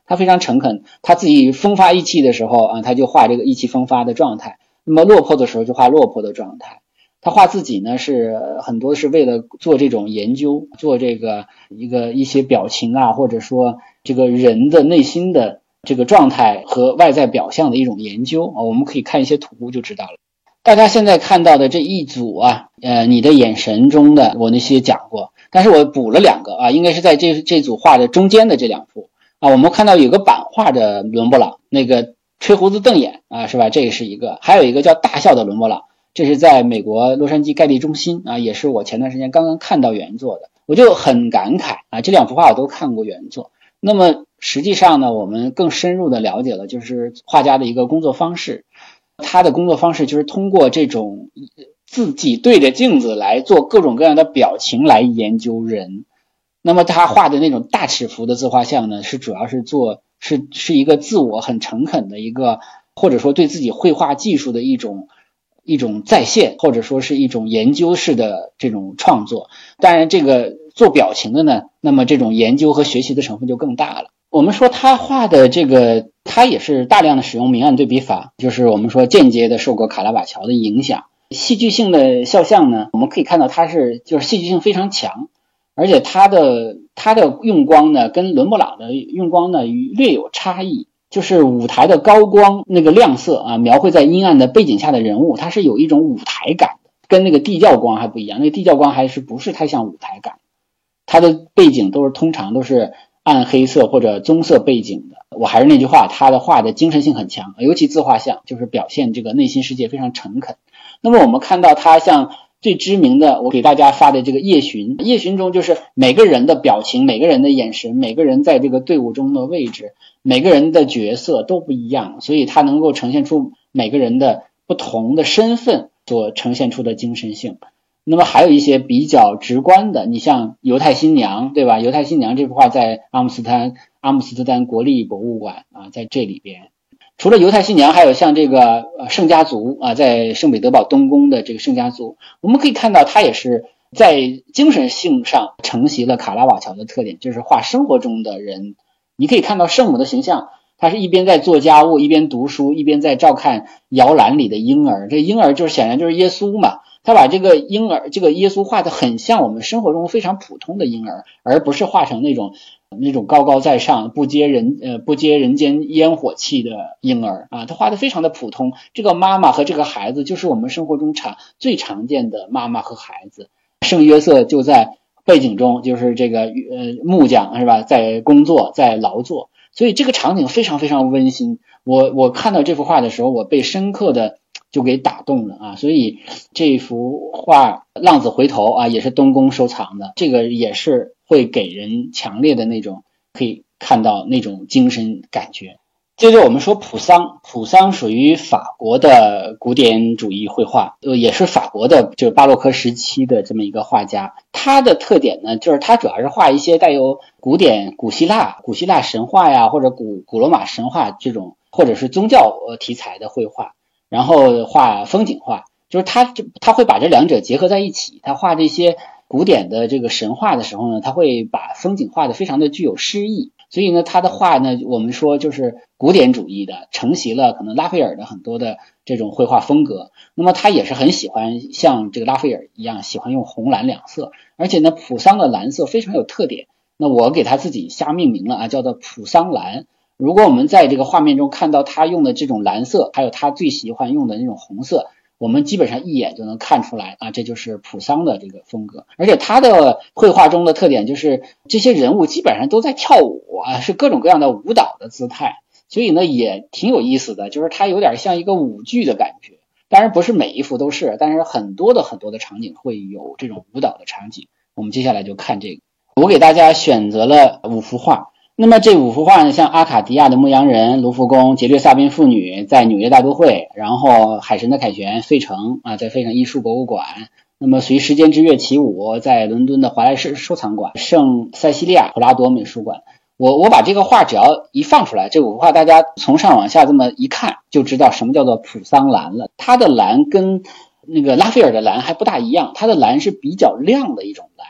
他非常诚恳，他自己风发意气的时候啊，他就画这个意气风发的状态，那么落魄的时候就画落魄的状态。他画自己呢，是很多是为了做这种研究，做这个一个一些表情啊，或者说这个人的内心的这个状态和外在表象的一种研究啊，我们可以看一些图就知道了。大家现在看到的这一组啊，呃，你的眼神中的我那些讲过，但是我补了两个啊，应该是在这这组画的中间的这两幅啊，我们看到有个版画的伦勃朗，那个吹胡子瞪眼啊，是吧？这个是一个，还有一个叫大笑的伦勃朗。这是在美国洛杉矶盖蒂中心啊，也是我前段时间刚刚看到原作的，我就很感慨啊，这两幅画我都看过原作。那么实际上呢，我们更深入的了解了就是画家的一个工作方式，他的工作方式就是通过这种自己对着镜子来做各种各样的表情来研究人。那么他画的那种大尺幅的自画像呢，是主要是做是是一个自我很诚恳的一个，或者说对自己绘画技术的一种一种再现，或者说是一种研究式的这种创作。当然这个做表情的呢，那么这种研究和学习的成分就更大了。我们说他画的这个，他也是大量的使用明暗对比法，就是我们说间接的受过卡拉瓦乔的影响。戏剧性的肖像呢，我们可以看到它是就是戏剧性非常强，而且它的它的用光呢跟伦勃朗的用光呢略有差异。就是舞台的高光那个亮色啊，描绘在阴暗的背景下的人物，它是有一种舞台感的，跟那个地窖光还不一样。那个地窖光还是不是太像舞台感，它的背景都是通常都是暗黑色或者棕色背景的。我还是那句话，他的画的精神性很强，尤其自画像就是表现这个内心世界非常诚恳。那么我们看到他像最知名的，我给大家发的这个夜巡，夜巡中就是每个人的表情，每个人的眼神，每个人在这个队伍中的位置，每个人的角色都不一样，所以它能够呈现出每个人的不同的身份所呈现出的精神性。那么还有一些比较直观的，你像犹太新娘，对吧？犹太新娘这幅画在阿姆斯特丹阿姆斯特丹国立博物馆啊，在这里边。除了犹太新娘，还有像这个呃圣家族啊，在圣彼得堡东宫的这个圣家族，我们可以看到它也是在精神性上承袭了卡拉瓦乔的特点，就是画生活中的人。你可以看到圣母的形象，他是一边在做家务，一边读书，一边在照看摇篮里的婴儿。这婴儿就是显然就是耶稣嘛，他把这个婴儿这个耶稣画得很像我们生活中非常普通的婴儿，而不是画成那种那种高高在上不接人呃不接人间烟火气的婴儿啊，他画得非常的普通。这个妈妈和这个孩子就是我们生活中常最常见的妈妈和孩子。圣约瑟就在背景中，就是这个呃木匠是吧，在工作在劳作，所以这个场景非常非常温馨。我我看到这幅画的时候，我被深刻的就给打动了啊！所以这幅画《浪子回头》啊，也是东宫收藏的，这个也是会给人强烈的那种可以看到那种精神感觉。接着我们说普桑，普桑属于法国的古典主义绘画，呃，也是法国的就是巴洛克时期的这么一个画家。他的特点呢，就是他主要是画一些带有古典古希腊、古希腊神话呀，或者古古罗马神话这种，或者是宗教题材的绘画，然后画风景画，就是他他会把这两者结合在一起。他画这些古典的这个神话的时候呢，他会把风景画的非常的具有诗意。所以呢，他的画呢，我们说就是古典主义的，承袭了可能拉斐尔的很多的这种绘画风格。那么他也是很喜欢像这个拉斐尔一样，喜欢用红蓝两色，而且呢，普桑的蓝色非常有特点。那我给他自己瞎命名了啊，叫做普桑蓝。如果我们在这个画面中看到他用的这种蓝色，还有他最喜欢用的那种红色，我们基本上一眼就能看出来啊，这就是普桑的这个风格。而且他的绘画中的特点就是这些人物基本上都在跳舞啊，是各种各样的舞蹈的姿态，所以呢也挺有意思的，就是它有点像一个舞剧的感觉。当然不是每一幅都是，但是很多的很多的场景会有这种舞蹈的场景。我们接下来就看这个，我给大家选择了五幅画。那么这五幅画呢，像阿卡迪亚的牧羊人、卢浮宫、杰略萨宾妇女在纽约大都会，然后海神的凯旋费城啊，在费城艺术博物馆。那么随时间之月起舞在伦敦的华莱士收藏馆、圣塞西利亚普拉多美术馆。我我把这个画只要一放出来，这五幅画大家从上往下这么一看就知道什么叫做普桑蓝了。它的蓝跟那个拉斐尔的蓝还不大一样，它的蓝是比较亮的一种蓝，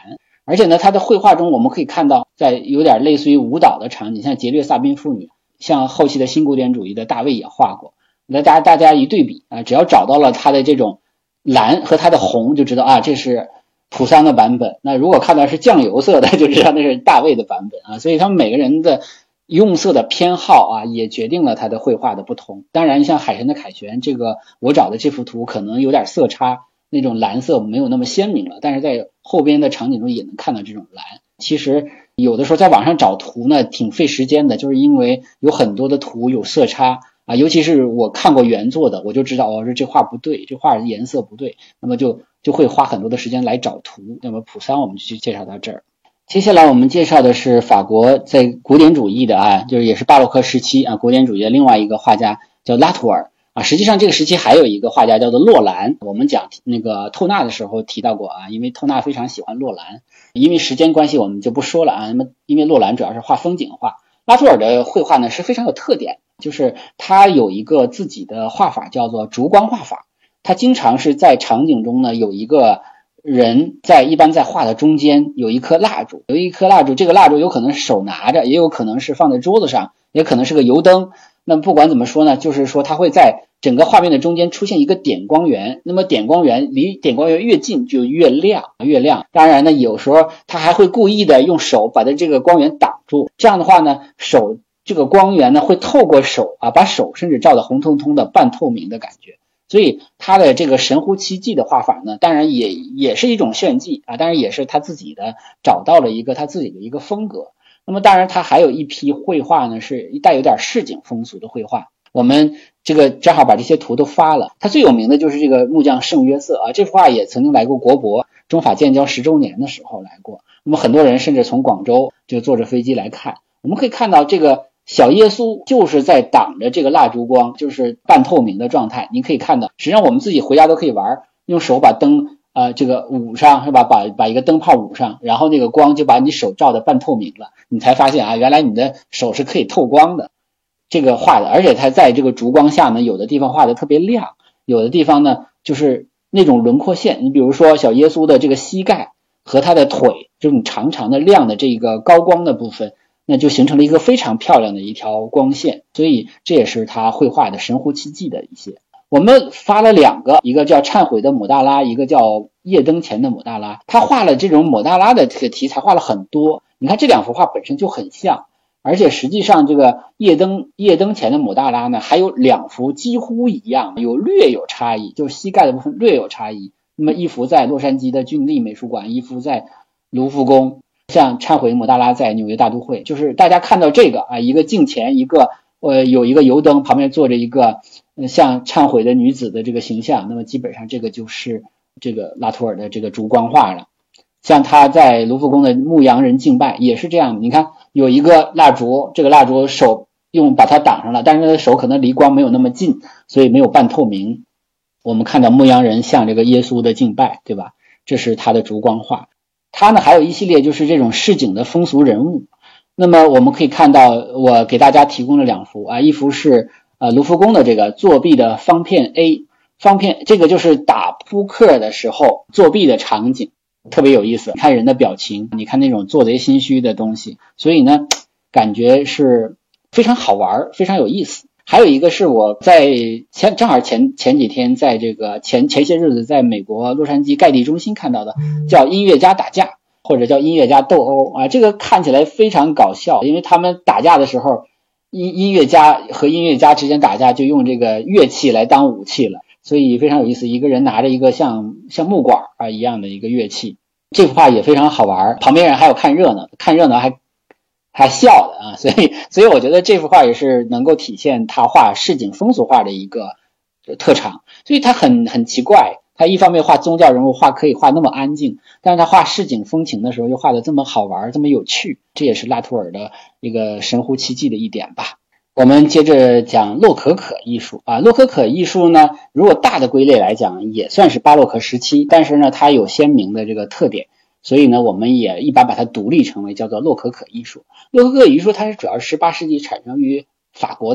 而且呢，他的绘画中我们可以看到，在有点类似于舞蹈的场景，像劫掠萨宾妇女，像后期的新古典主义的大卫也画过。那大家大家一对比啊，只要找到了他的这种蓝和他的红，就知道啊，这是普桑的版本。那如果看到是酱油色的，就知道那是大卫的版本啊。所以他们每个人的用色的偏好啊，也决定了他的绘画的不同。当然，像海神的凯旋，这个我找的这幅图可能有点色差，那种蓝色没有那么鲜明了，但是在后边的场景中也能看到这种蓝。其实有的时候在网上找图呢，挺费时间的，就是因为有很多的图有色差啊，尤其是我看过原作的，我就知道哦，这画不对，这画颜色不对，那么就就会花很多的时间来找图。那么普桑我们就去介绍到这儿。接下来我们介绍的是法国在古典主义的啊，就是也是巴洛克时期啊，古典主义的另外一个画家叫拉图尔啊。实际上这个时期还有一个画家叫做洛兰，我们讲那个透纳的时候提到过啊，因为透纳非常喜欢洛兰，因为时间关系我们就不说了啊。那么因为洛兰主要是画风景画，拉图尔的绘画呢是非常有特点，就是他有一个自己的画法叫做烛光画法，他经常是在场景中呢有一个人在一般在画的中间有一颗蜡烛，有一颗蜡烛，这个蜡烛有可能是手拿着，也有可能是放在桌子上，也可能是个油灯。那么不管怎么说呢，就是说它会在整个画面的中间出现一个点光源，那么点光源离点光源越近就越亮越亮。当然呢，有时候他还会故意的用手把它这个光源挡住，这样的话呢，手这个光源呢会透过手啊，把手甚至照得红彤彤的半透明的感觉。所以他的这个神乎其技的画法呢，当然也也是一种炫技啊，当然也是他自己的找到了一个他自己的一个风格。那么当然他还有一批绘画呢是带有点市井风俗的绘画，我们这个正好把这些图都发了。他最有名的就是这个木匠圣约瑟啊，这幅画也曾经来过国博，中法建交十周年的时候来过。那么很多人甚至从广州就坐着飞机来看。我们可以看到这个小耶稣就是在挡着这个蜡烛光，就是半透明的状态。你可以看到，实际上我们自己回家都可以玩，用手把灯呃这个捂上，是吧？把把一个灯泡捂上，然后那个光就把你手照得半透明了，你才发现啊，原来你的手是可以透光的。这个画的，而且它在这个烛光下呢，有的地方画的特别亮，有的地方呢就是那种轮廓线。你比如说小耶稣的这个膝盖和他的腿，这种长长的亮的这个高光的部分，那就形成了一个非常漂亮的一条光线，所以这也是他绘画的神乎其技的一些。我们发了两个，一个叫忏悔的抹大拉，一个叫夜灯前的抹大拉。他画了这种抹大拉的这个题材画了很多，你看这两幅画本身就很像，而且实际上这个夜灯夜灯前的抹大拉呢，还有两幅几乎一样，有略有差异，就是膝盖的部分略有差异。那么一幅在洛杉矶的郡立美术馆，一幅在卢浮宫，像忏悔抹大拉在纽约大都会。就是大家看到这个啊，一个镜前，一个呃有一个油灯，旁边坐着一个、呃、像忏悔的女子的这个形象，那么基本上这个就是这个拉图尔的这个烛光画了。像他在卢浮宫的牧羊人敬拜也是这样的，你看有一个蜡烛，这个蜡烛手用把它挡上了，但是他的手可能离光没有那么近，所以没有半透明。我们看到牧羊人向这个耶稣的敬拜，对吧？这是他的烛光画。他呢还有一系列就是这种市井的风俗人物。那么我们可以看到，我给大家提供了两幅啊，一幅是呃卢浮宫的这个作弊的方片 A， 方片这个就是打扑克的时候作弊的场景，特别有意思，看人的表情，你看那种做贼心虚的东西，所以呢感觉是非常好玩，非常有意思。还有一个是我在前正好前前几天在这个前前些日子在美国洛杉矶盖蒂中心看到的，叫音乐家打架，或者叫音乐家斗殴啊，这个看起来非常搞笑，因为他们打架的时候，音音乐家和音乐家之间打架就用这个乐器来当武器了，所以非常有意思。一个人拿着一个像像木管啊一样的一个乐器，这幅画也非常好玩，旁边人还有看热闹，看热闹还还笑的啊，所以所以我觉得这幅画也是能够体现他画市井风俗画的一个特长。所以他很很奇怪，他一方面画宗教人物画可以画那么安静，但是他画市井风情的时候又画得这么好玩，这么有趣，这也是拉图尔的一个神乎其技的一点吧。我们接着讲洛可可艺术啊，洛可可艺术呢，如果大的归类来讲也算是巴洛克时期，但是呢它有鲜明的这个特点，所以呢我们也一般把它独立成为叫做洛可可艺术。洛可可艺术它是主要是十八世纪产生于法国的，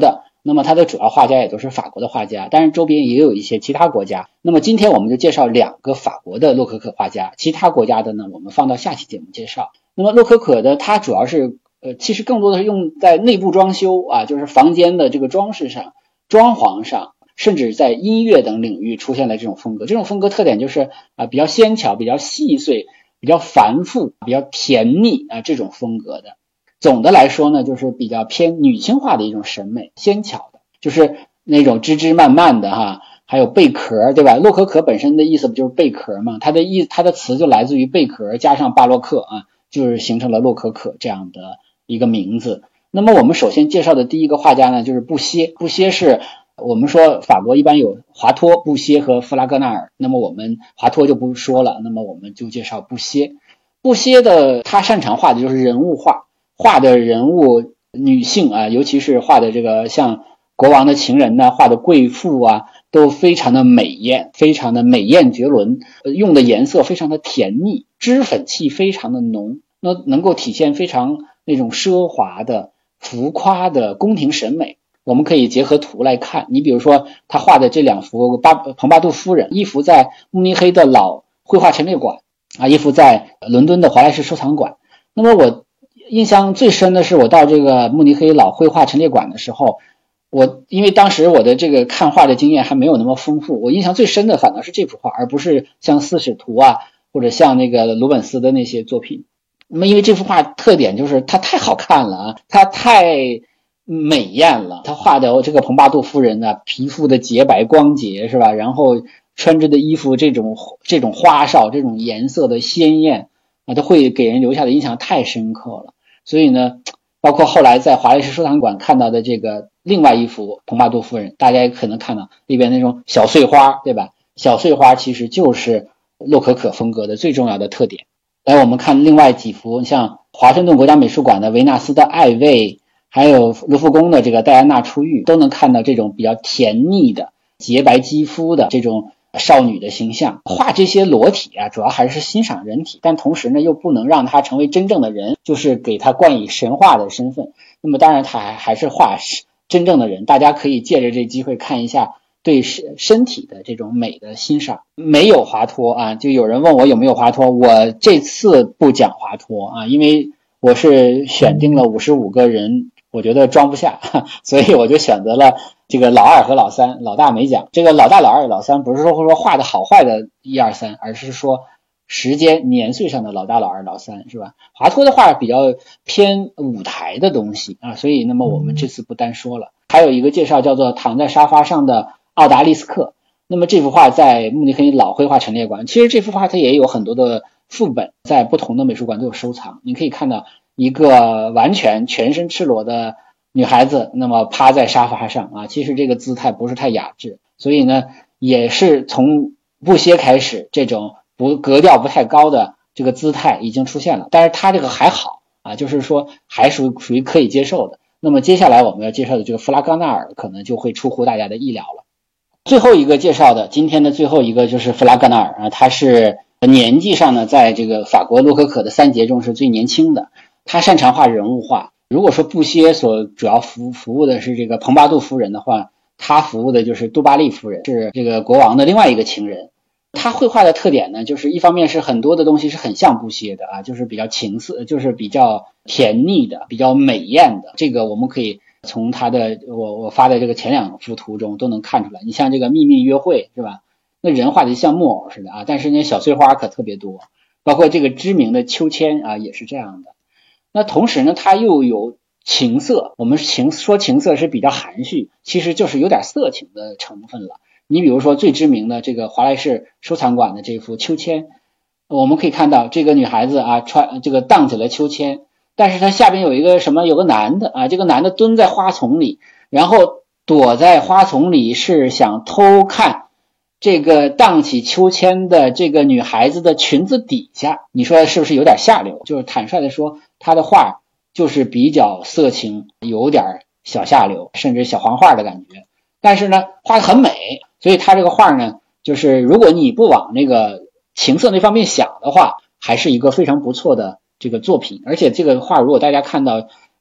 那么它的主要画家也都是法国的画家，当然周边也有一些其他国家。那么今天我们就介绍两个法国的洛可可画家，其他国家的呢我们放到下期节目介绍。那么洛可可的它主要是呃，其实更多的是用在内部装修啊，就是房间的这个装饰上、装潢上，甚至在音乐等领域出现了这种风格。这种风格特点就是啊比较纤巧、比较细碎、比较繁复、比较甜腻啊这种风格的。总的来说呢，就是比较偏女性化的一种审美，纤巧的，就是那种枝枝蔓蔓的哈，还有贝壳，对吧？洛可可本身的意思不就是贝壳吗？它的意它的词就来自于贝壳加上巴洛克啊，就是形成了洛可可这样的一个名字。那么我们首先介绍的第一个画家呢，就是布歇。布歇是我们说法国一般有华托、布歇和弗拉戈纳尔，那么我们华托就不说了，那么我们就介绍布歇。布歇的他擅长画的就是人物画，画的人物女性啊，尤其是画的这个像国王的情人呢，画的贵妇啊，都非常的美艳，非常的美艳绝伦，用的颜色非常的甜腻，脂粉气非常的浓，那能够体现非常那种奢华的浮夸的宫廷审美。我们可以结合图来看，你比如说他画的这两幅巴蓬巴杜夫人，一幅在慕尼黑的老绘画陈列馆啊，一幅在伦敦的华莱士收藏馆。那么我印象最深的是我到这个慕尼黑老绘画陈列馆的时候，我因为当时我的这个看画的经验还没有那么丰富，我印象最深的反倒是这幅画，而不是像四使图啊，或者像那个鲁本斯的那些作品。那么因为这幅画特点就是它太好看了啊，它太美艳了，他画的这个蓬巴杜夫人呢，皮肤的洁白光洁是吧？然后穿着的衣服这种这种花哨，这种颜色的鲜艳啊，都会给人留下的印象太深刻了。所以呢，包括后来在华莱士收藏馆看到的这个另外一幅蓬巴杜夫人，大家也可能看到里边那种小碎花，对吧？小碎花其实就是洛可可风格的最重要的特点。来，我们看另外几幅，像华盛顿国家美术馆的维纳斯的爱卫，还有卢浮宫的这个戴安娜出浴，都能看到这种比较甜腻的洁白肌肤的这种少女的形象。画这些裸体啊，主要还是欣赏人体，但同时呢又不能让她成为真正的人，就是给她冠以神话的身份。那么当然她还还是画真正的人，大家可以借着这机会看一下对身体的这种美的欣赏。没有华托啊，就有人问我有没有华托，我这次不讲华托啊，因为我是选定了五十五个人，我觉得装不下，所以我就选择了这个老二和老三，老大没讲。这个老大老二老三不是说说画的好坏的一二三，而是说时间年岁上的老大老二老三，是吧？华托的画比较偏舞台的东西啊，所以那么我们这次不单说了。还有一个介绍叫做躺在沙发上的奥达利斯克，那么这幅画在慕尼黑老绘画陈列馆，其实这幅画它也有很多的副本，在不同的美术馆都有收藏。你可以看到一个完全全身赤裸的女孩子，那么趴在沙发上啊，其实这个姿态不是太雅致，所以呢也是从布歇开始，这种不格调不太高的这个姿态已经出现了，但是它这个还好啊，就是说还属属于可以接受的。那么接下来我们要介绍的这个弗拉戈纳尔可能就会出乎大家的意料了。最后一个介绍的，今天的最后一个就是弗拉戈纳尔啊，他是年纪上呢，在这个法国洛可可的三杰中是最年轻的。他擅长画人物画。如果说布歇所主要服服务的是这个蓬巴杜夫人的话，他服务的就是杜巴利夫人，是这个国王的另外一个情人。他绘画的特点呢，就是一方面是很多的东西是很像布歇的啊，就是比较情色，就是比较甜腻的，比较美艳的。这个我们可以从他的我我发的这个前两幅图中都能看出来。你像这个秘密约会是吧？那人画的像木偶似的啊，但是那小碎花可特别多，包括这个知名的秋千啊也是这样的。那同时呢，它又有情色，我们情说情色是比较含蓄，其实就是有点色情的成分了。你比如说最知名的这个华莱士收藏馆的这幅秋千，我们可以看到这个女孩子啊穿这个荡起了秋千，但是她下边有一个什么，有个男的啊，这个男的蹲在花丛里，然后躲在花丛里是想偷看这个荡起秋千的这个女孩子的裙子底下，你说是不是有点下流？就是坦率的说，她的画就是比较色情，有点小下流，甚至小黄画的感觉。但是呢，画得很美，所以她这个画呢，就是如果你不往那个情色那方面想的话，还是一个非常不错的这个作品。而且这个画如果大家看到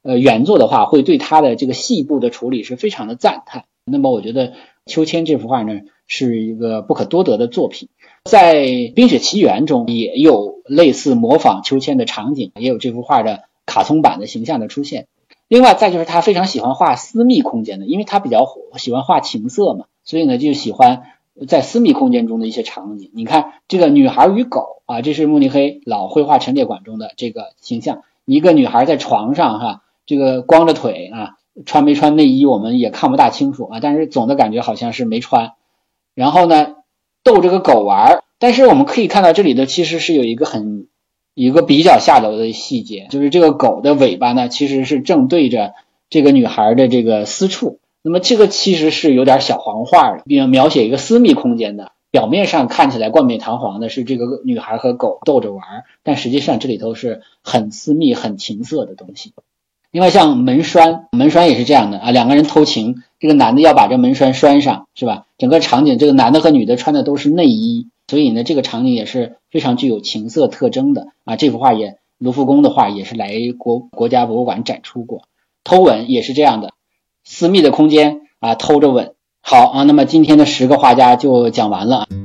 呃原作的话，会对他的这个细部的处理是非常的赞叹。那么我觉得秋千这幅画呢是一个不可多得的作品。在《冰雪奇缘》中也有类似模仿秋千的场景，也有这幅画的卡通版的形象的出现。另外再就是他非常喜欢画私密空间的，因为他比较喜欢画情色嘛，所以呢就喜欢在私密空间中的一些场景。你看这个女孩与狗啊，这是慕尼黑老绘画陈列馆中的这个形象，一个女孩在床上哈，这个光着腿啊，穿没穿内衣我们也看不大清楚啊，但是总的感觉好像是没穿。然后呢逗这个狗玩，但是我们可以看到这里的其实是有一个很一个比较下流的细节，就是这个狗的尾巴呢其实是正对着这个女孩的这个私处。那么这个其实是有点小黄画的，并描写一个私密空间的，表面上看起来冠冕堂皇的是这个女孩和狗逗着玩，但实际上这里头是很私密很情色的东西。另外像门栓，门栓也是这样的啊，两个人偷情，这个男的要把这门栓拴上，是吧？整个场景这个男的和女的穿的都是内衣，所以呢这个场景也是非常具有情色特征的啊。这幅画也卢浮宫的画也是来国国家博物馆展出过。偷吻也是这样的，私密的空间啊，偷着吻。好啊，那么今天的十个画家就讲完了。